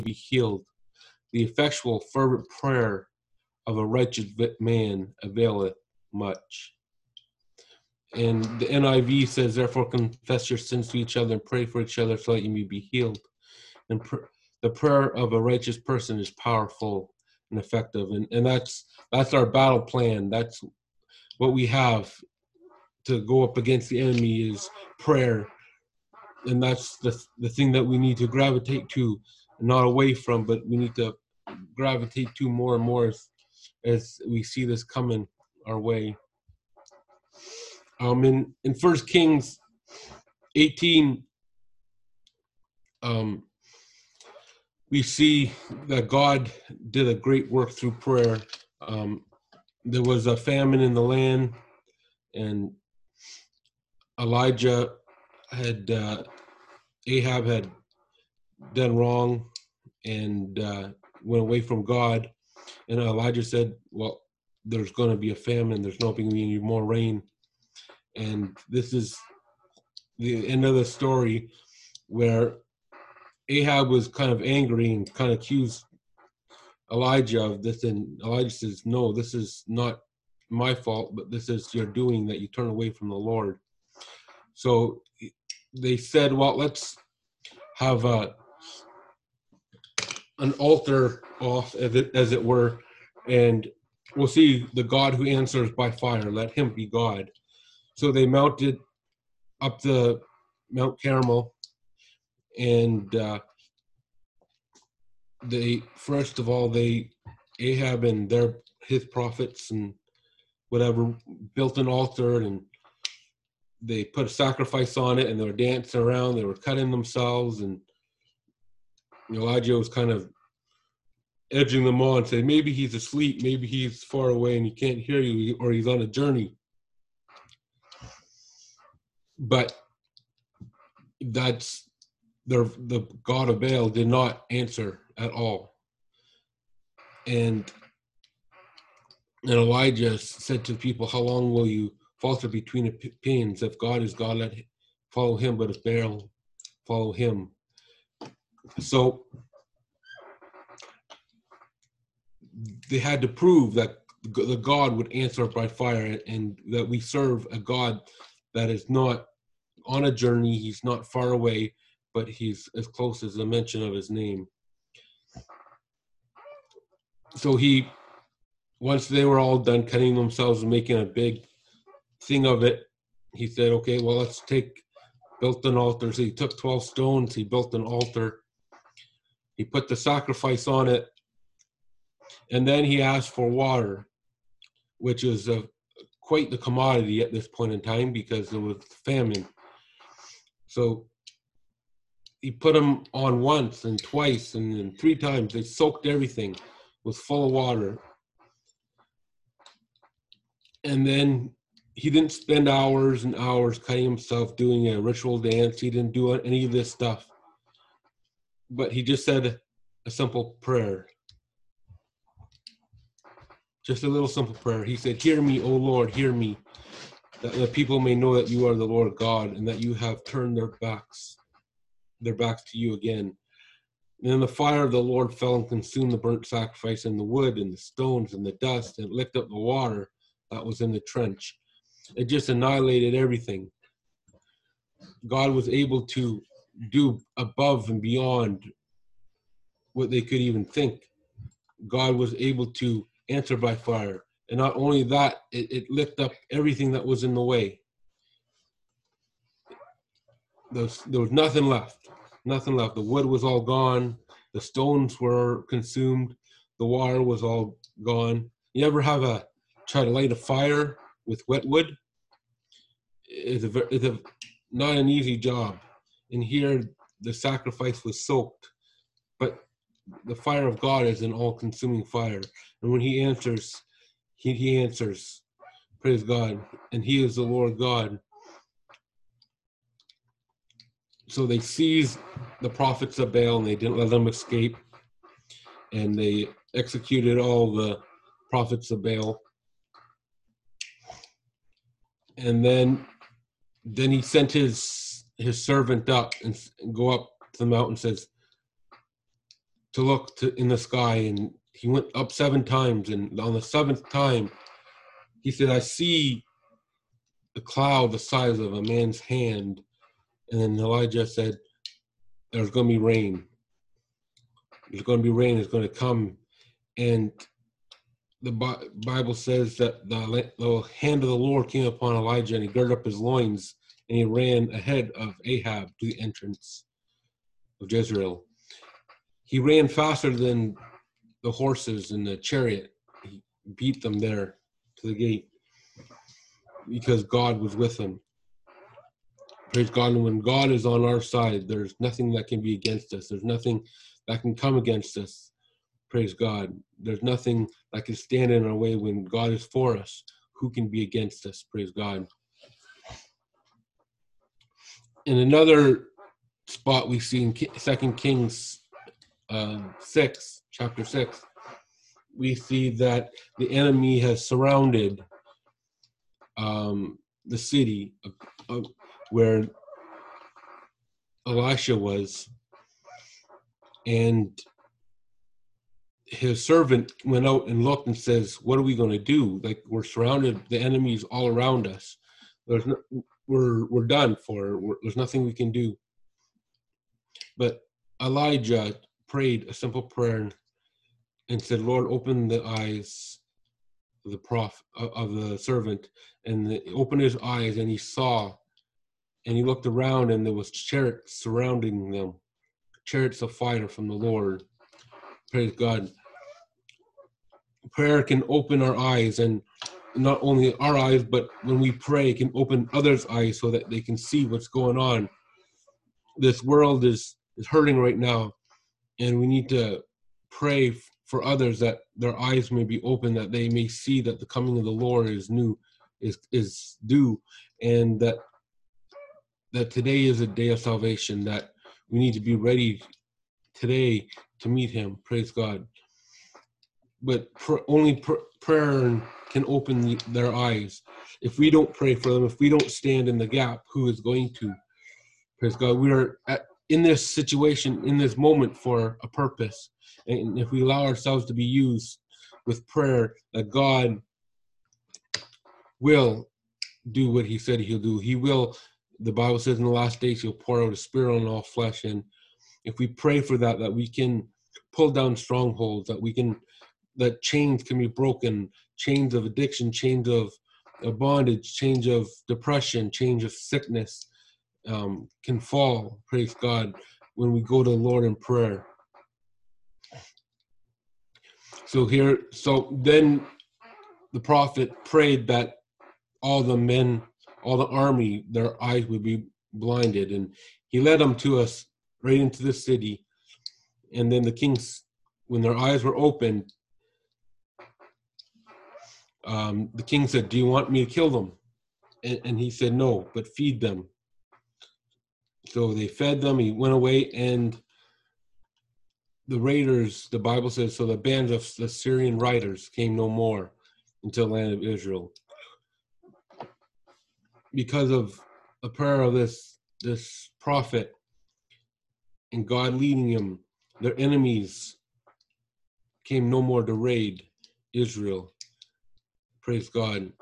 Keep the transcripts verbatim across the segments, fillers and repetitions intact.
be healed. The effectual, fervent prayer of a righteous man availeth much. And the N I V says, therefore confess your sins to each other and pray for each other so that you may be healed. And pr- the prayer of a righteous person is powerful and effective. And, and that's that's our battle plan. That's what we have to go up against the enemy is prayer. And that's the, the thing that we need to gravitate to, not away from, but we need to gravitate to more and more as, as we see this coming our way. Um, in, in First Kings eighteen, um, we see that God did a great work through prayer. Um, there was a famine in the land, and Elijah had, uh, Ahab had done wrong and uh, went away from God. And Elijah said, well, there's going to be a famine. There's not going to be any more rain. And this is the end of the story where Ahab was kind of angry and kind of accused Elijah of this. And Elijah says, no, this is not my fault, but this is your doing that you turn away from the Lord. So they said, well, let's have a, an altar off, as it, as it were, and we'll see the God who answers by fire. Let him be God. So they mounted up the Mount Carmel, and uh, they first of all they Ahab and their his prophets and whatever built an altar, and they put a sacrifice on it, and they were dancing around. They were cutting themselves, and Elijah was kind of edging them on, saying maybe he's asleep, maybe he's far away and he can't hear you, or he's on a journey. But that's the the God of Baal did not answer at all. And and Elijah said to the people, how long will you falter between the opinions? If God is God, let follow him, but if Baal, follow him. So they had to prove that the God would answer by fire, and that we serve a God that is not on a journey, he's not far away, but he's as close as the mention of his name. So he, once they were all done cutting themselves and making a big thing of it, he said, okay, well, let's take, built an altar. So he took twelve stones, he built an altar, he put the sacrifice on it, and then he asked for water, which is a, quite the commodity at this point in time because there was famine. So he put them on once and twice and then three times. They soaked everything, was full of water. And then he didn't spend hours and hours cutting himself doing a ritual dance. He didn't do any of this stuff. But he just said a simple prayer. Just a little simple prayer. He said, hear me, O Lord, hear me, that the people may know that you are the Lord God and that you have turned their backs, their backs to you again. And then the fire of the Lord fell and consumed the burnt sacrifice and the wood and the stones and the dust, and licked up the water that was in the trench. It just annihilated everything. God was able to do above and beyond what they could even think. God was able to answer by fire. And not only that, it, it licked up everything that was in the way. There was, there was nothing left. Nothing left. The wood was all gone. The stones were consumed. The water was all gone. You ever have a try to light a fire with wet wood? It's a, it's a not an easy job. And here the sacrifice was soaked. But the fire of God is an all-consuming fire. And when he answers, he, he answers. Praise God. And he is the Lord God. So they seized the prophets of Baal and they didn't let them escape. And they executed all the prophets of Baal. And then then he sent his his servant up and, and go up to the mountain and says, to look to in the sky, and he went up seven times, and on the seventh time, he said, I see a cloud the size of a man's hand. And then Elijah said, there's going to be rain. There's going to be rain. It's going to come. And the Bible says that the, the hand of the Lord came upon Elijah, and he girded up his loins, and he ran ahead of Ahab to the entrance of Jezreel. He ran faster than the horses in the chariot. He beat them there to the gate because God was with him. Praise God. And when God is on our side, there's nothing that can be against us. There's nothing that can come against us. Praise God. There's nothing that can stand in our way. When God is for us, who can be against us? Praise God. In another spot we see in Second Kings uh, six, chapter six, we see that the enemy has surrounded um, the city of, of where Elisha was, and his servant went out and looked and says, what are we going to do? Like, we're surrounded, the enemy's all around us. There's no, we're we're done for. We're, there's nothing we can do. But Elijah prayed a simple prayer and said, Lord, open the eyes of the prophet, of the servant. And the, opened his eyes, and he saw, and he looked around, and there was chariots surrounding them, chariots of fire from the Lord. Praise God. Prayer can open our eyes, and not only our eyes, but when we pray, it can open others' eyes so that they can see what's going on. This world is, is hurting right now, and we need to pray for others that their eyes may be open, that they may see that the coming of the Lord is new, is is due, and that that today is a day of salvation, that we need to be ready today to meet him. Praise God. But pr- only pr- prayer can open the, their eyes. If we don't pray for them, if we don't stand in the gap, who is going to? Praise God. We are at, in this situation, in this moment, for a purpose. And if we allow ourselves to be used with prayer, that God will do what he said he'll do. He will, the Bible says in the last days, he'll pour out his spirit on all flesh. And if we pray for that, that we can pull down strongholds, that we can, that chains can be broken, chains of addiction, chains of, of bondage, chains of depression, chains of sickness um, can fall, praise God, when we go to the Lord in prayer. So here, so then the prophet prayed that all the men, all the army, their eyes would be blinded, and he led them to us right into the city. And then the kings, when their eyes were opened, um, the king said, do you want me to kill them? And, and he said, no, but feed them. So they fed them, he went away, and the raiders, the Bible says, so the bands of the Syrian riders came no more into the land of Israel. Because of the prayer of this, this prophet and God leading him, their enemies came no more to raid Israel. Praise God.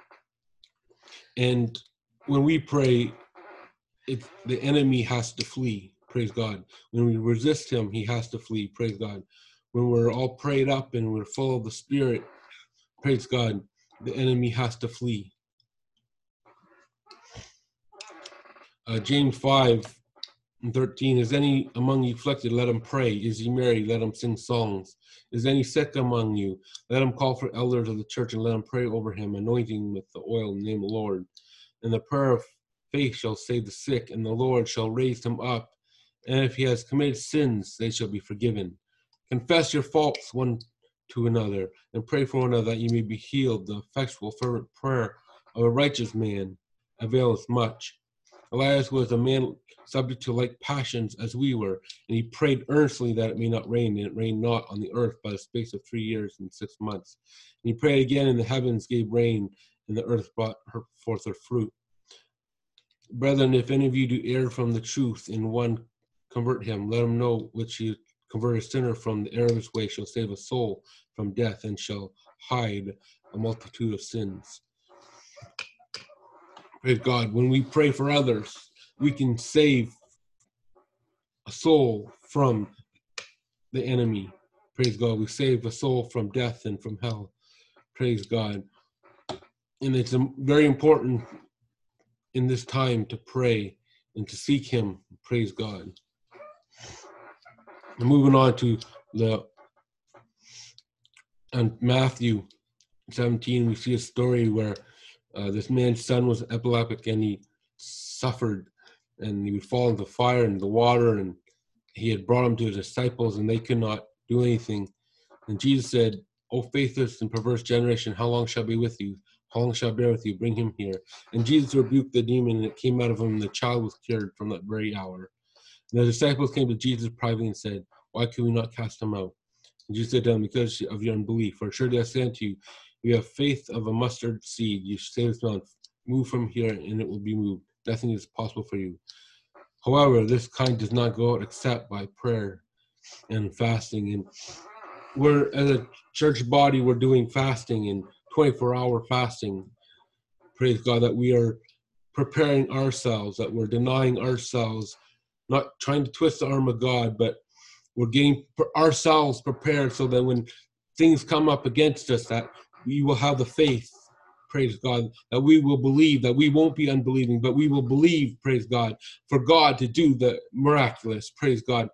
And when we pray, it, the enemy has to flee. Praise God. When we resist him, he has to flee. Praise God. When we're all prayed up and we're full of the Spirit, praise God, the enemy has to flee. Uh, James five and thirteen, is any among you afflicted? Let him pray. Is he merry? Let him sing songs. Is any sick among you? Let him call for elders of the church and let him pray over him, anointing with the oil in the name of the Lord. And the prayer of faith shall save the sick, and the Lord shall raise him up. And if he has committed sins, they shall be forgiven. Confess your faults one to another, and pray for one another that you may be healed. The effectual fervent prayer of a righteous man availeth much. Elias was a man subject to like passions as we were, and he prayed earnestly that it may not rain, and it rained not on the earth by the space of three years and six months. And he prayed again, and the heavens gave rain, and the earth brought forth her fruit. Brethren, if any of you do err from the truth, and one convert him, let him know which he convert a sinner from the error of his way, shall save a soul from death, and shall hide a multitude of sins. Praise God. When we pray for others, we can save a soul from the enemy. Praise God. We save a soul from death and from hell. Praise God. And it's very important in this time to pray and to seek him. Praise God. And moving on to the and Matthew seventeen, we see a story where uh, this man's son was epileptic and he suffered, and he would fall into fire and the water, and he had brought him to his disciples and they could not do anything. And Jesus said, "O faithless and perverse generation, how long shall I be with you? How long shall I bear with you? Bring him here." And Jesus rebuked the demon, and it came out of him, and the child was cured from that very hour. And the disciples came to Jesus privately and said, "Why can we not cast him out?" And Jesus said to them, "Because of your unbelief. For surely I say unto you, you have faith of a mustard seed. You say to this mountain, move from here, and it will be moved. Nothing is possible for you. However, this kind does not go out except by prayer and fasting." And we're, as a church body, we're doing fasting and twenty-four hour fasting. Praise God, that we are preparing ourselves, that we're denying ourselves, not trying to twist the arm of God, but we're getting ourselves prepared so that when things come up against us, that we will have the faith, praise God, that we will believe, that we won't be unbelieving, but we will believe, praise God, for God to do the miraculous, praise God.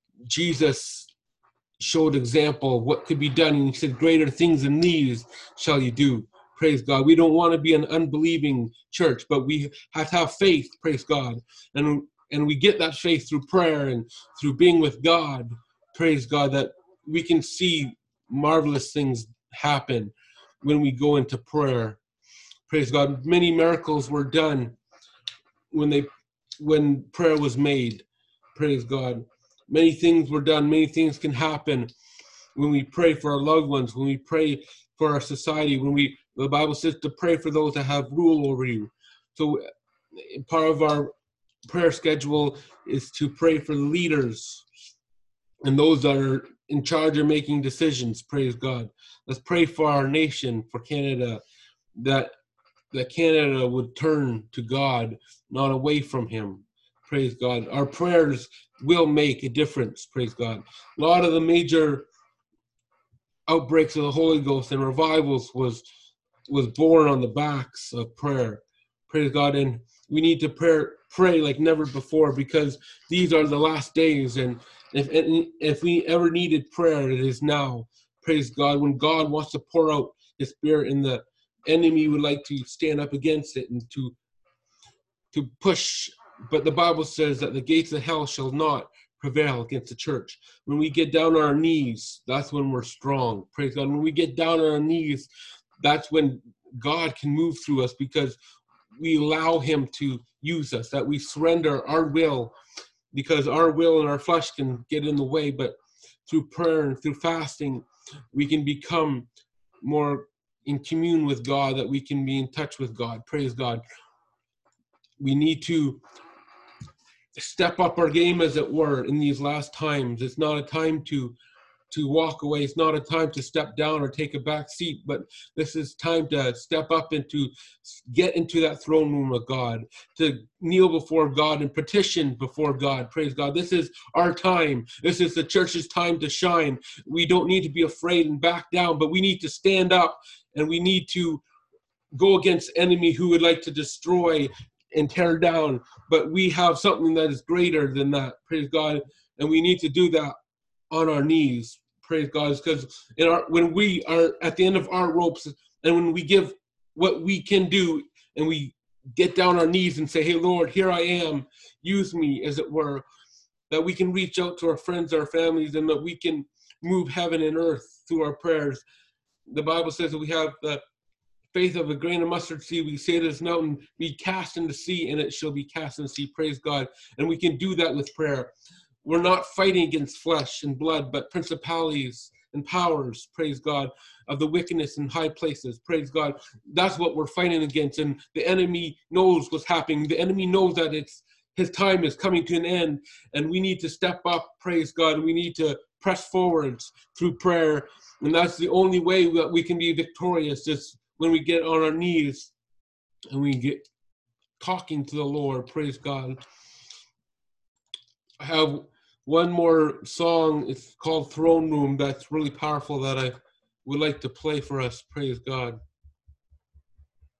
Jesus showed example of what could be done, and he said, "Greater things than these shall you do." Praise God. We don't want to be an unbelieving church, but we have to have faith, praise God. And, and we get that faith through prayer and through being with God, praise God, that we can see marvelous things happen when we go into prayer. Praise God. Many miracles were done when they when prayer was made. Praise God. Many things were done. Many things can happen when we pray for our loved ones, when we pray for our society, when we, the Bible says to pray for those that have rule over you. So part of our prayer schedule is to pray for leaders and those that are in charge of making decisions. Praise God. Let's pray for our nation, for Canada, that that Canada would turn to God, not away from him. Praise God. Our prayers will make a difference. Praise God. A lot of the major outbreaks of the Holy Ghost and revivals was was born on the backs of prayer. Praise God. And we need to pray, pray like never before, because these are the last days. And if if we ever needed prayer, it is now. Praise God. When God wants to pour out his spirit, and the enemy would like to stand up against it and to to push. But the Bible says that the gates of hell shall not prevail against the church. When we get down on our knees, that's when we're strong. Praise God. When we get down on our knees, that's when God can move through us, because we allow him to use us, that we surrender our will, because our will and our flesh can get in the way. But through prayer and through fasting, we can become more in commune with God, that we can be in touch with God. Praise God. We need to step up our game, as it were, in these last times. It's not a time to to walk away. It's not a time to step down or take a back seat, but this is time to step up and to get into that throne room of God, to kneel before God and petition before God. Praise God. This is our time. This is the church's time to shine. We don't need to be afraid and back down, but we need to stand up, and we need to go against enemy who would like to destroy and tear down. But we have something that is greater than that. Praise God. And we need to do that on our knees. Praise God. Because in our when we are at the end of our ropes, and when we give what we can do, and we get down on our knees and say, "Hey Lord, here I am, use me," as it were, that we can reach out to our friends, our families, and that we can move heaven and earth through our prayers. The Bible says that we have the faith of a grain of mustard seed. We say to this mountain, be cast in the sea, and it shall be cast in the sea. Praise God. And we can do that with prayer. We're not fighting against flesh and blood, but principalities and powers, praise God, of the wickedness in high places. Praise God. That's what we're fighting against. And the enemy knows what's happening. The enemy knows that it's his time is coming to an end, and we need to step up, praise God, and we need to press forwards through prayer. And that's the only way that we can be victorious, is when we get on our knees and we get talking to the Lord, praise God. I have one more song. It's called Throne Room. That's really powerful, that I would like to play for us, praise God.